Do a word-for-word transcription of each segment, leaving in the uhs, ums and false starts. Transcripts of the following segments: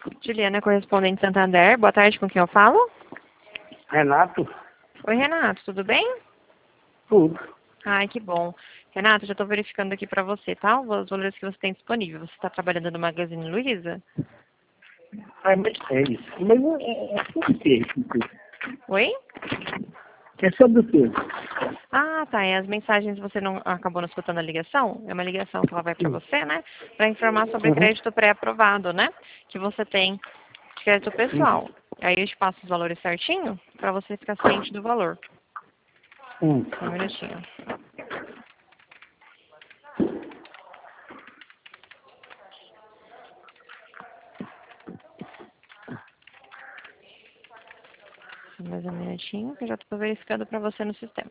Juliana, correspondente Santander. Boa tarde, com quem eu falo? Renato? Oi, Renato, tudo bem? Tudo. Ai, que bom. Renato, já estou verificando aqui para você, tá? Os valores que você tem disponível. Você está trabalhando no Magazine Luiza? Ah, mas é isso. Mas é, é, é sobre o quê? Oi? É sobre o quê? Ah, tá. E as mensagens você não acabou não escutando a ligação? É uma ligação que ela vai para Sim. você, né? Para informar sobre Uhum. crédito pré-aprovado, né? Que você tem de crédito pessoal. Aí eu te passo os valores certinho para você ficar ciente do valor. Hum. Só um minutinho. Mais um minutinho que eu já estou verificando para você no sistema.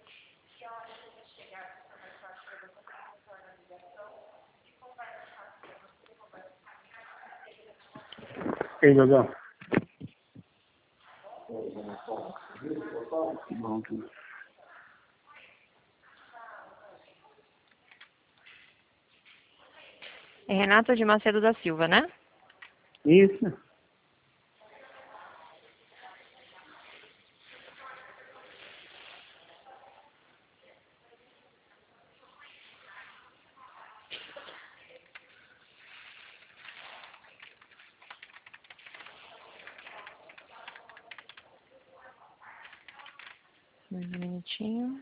Ei, Dodão. Bom, tudo. É Renata de Macedo da Silva, né? Isso. Mais um minutinho.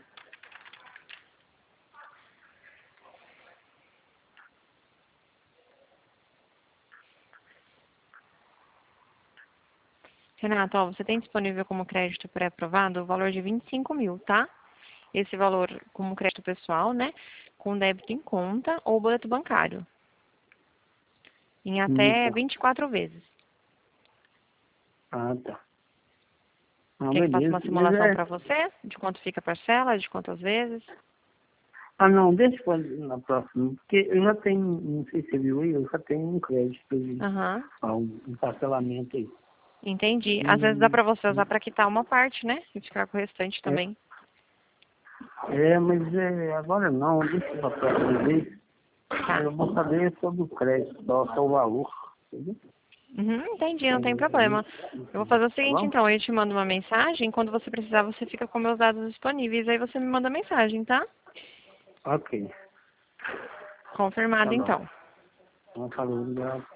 Renato, ó, você tem disponível como crédito pré-aprovado o valor de vinte e cinco mil, tá? Esse valor como crédito pessoal, né? Com débito em conta ou boleto bancário. Em até Isso. vinte e quatro vezes. Ah, tá. Ah, Quer que eu faça beleza. uma Mas simulação é... para você? De quanto fica a parcela, de quantas vezes? Ah, não, deixa pra na próxima. Porque eu já tenho, não sei se você viu aí, eu já tenho um crédito aí. Aham. Ah, um, um parcelamento aí. Entendi. Às vezes dá Hum, para você usar hum. para quitar uma parte, né? E ficar com o restante É, também. é, mas é, agora não, deixa pra próxima vez. Tá. Eu vou saber sobre o crédito, só, só o valor. Entendeu? Uhum, entendi, não tem Hum, problema. Eu vou fazer o Tá seguinte, bom? então. Eu te mando uma mensagem. Quando você precisar, você fica com meus dados disponíveis. Aí você me manda mensagem, tá? Ok. Tá Confirmado, bom. então. Então, falou, obrigado.